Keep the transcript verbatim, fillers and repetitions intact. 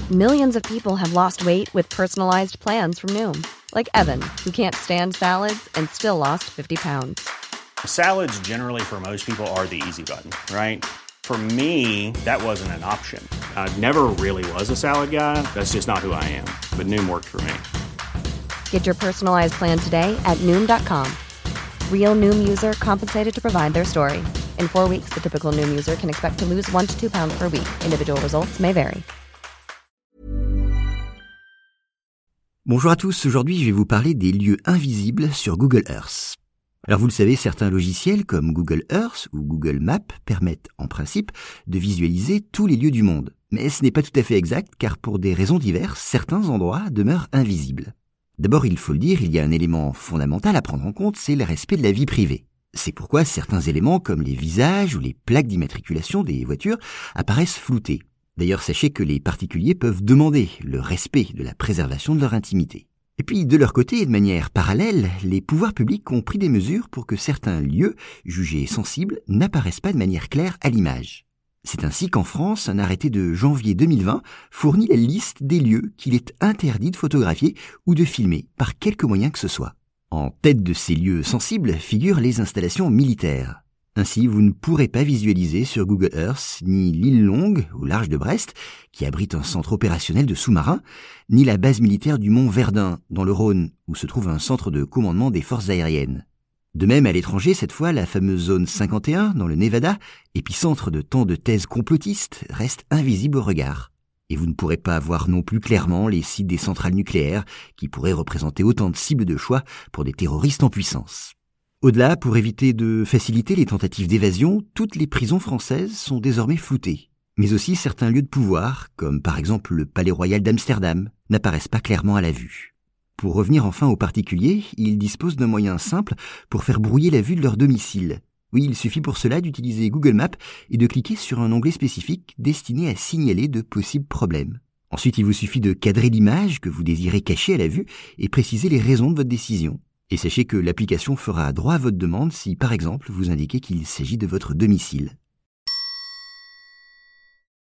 Millions of people have lost weight with personalized plans from Noom. Like Evan, who can't stand salads and still lost fifty pounds. Salads generally for most people are the easy button, right? For me, that wasn't an option. I never really was a salad guy. That's just not who I am. But Noom worked for me. Get your personalized plan today at Noom dot com. Real Noom user compensated to provide their story. In four weeks, the typical Noom user can expect to lose one to two pounds per week. Individual results may vary. Bonjour à tous, aujourd'hui je vais vous parler des lieux invisibles sur Google Earth. Alors vous le savez, certains logiciels comme Google Earth ou Google Maps permettent en principe de visualiser tous les lieux du monde. Mais ce n'est pas tout à fait exact car pour des raisons diverses, certains endroits demeurent invisibles. D'abord, il faut le dire, il y a un élément fondamental à prendre en compte, c'est le respect de la vie privée. C'est pourquoi certains éléments comme les visages ou les plaques d'immatriculation des voitures apparaissent floutés. D'ailleurs, sachez que les particuliers peuvent demander le respect de la préservation de leur intimité. Et puis, de leur côté et de manière parallèle, les pouvoirs publics ont pris des mesures pour que certains lieux, jugés sensibles, n'apparaissent pas de manière claire à l'image. C'est ainsi qu'en France, un arrêté de janvier deux mille vingt fournit la liste des lieux qu'il est interdit de photographier ou de filmer par quelque moyen que ce soit. En tête de ces lieux sensibles figurent les installations militaires. Ainsi, vous ne pourrez pas visualiser sur Google Earth ni l'île Longue, au large de Brest, qui abrite un centre opérationnel de sous-marins, ni la base militaire du Mont Verdun, dans le Rhône, où se trouve un centre de commandement des forces aériennes. De même, à l'étranger, cette fois, la fameuse zone cinquante et un, dans le Nevada, épicentre de tant de thèses complotistes, reste invisible au regard. Et vous ne pourrez pas voir non plus clairement les sites des centrales nucléaires, qui pourraient représenter autant de cibles de choix pour des terroristes en puissance. Au-delà, pour éviter de faciliter les tentatives d'évasion, toutes les prisons françaises sont désormais floutées. Mais aussi certains lieux de pouvoir, comme par exemple le Palais Royal d'Amsterdam, n'apparaissent pas clairement à la vue. Pour revenir enfin aux particuliers, ils disposent d'un moyen simple pour faire brouiller la vue de leur domicile. Oui, il suffit pour cela d'utiliser Google Maps et de cliquer sur un onglet spécifique destiné à signaler de possibles problèmes. Ensuite, il vous suffit de cadrer l'image que vous désirez cacher à la vue et préciser les raisons de votre décision. Et sachez que l'application fera droit à votre demande si, par exemple, vous indiquez qu'il s'agit de votre domicile.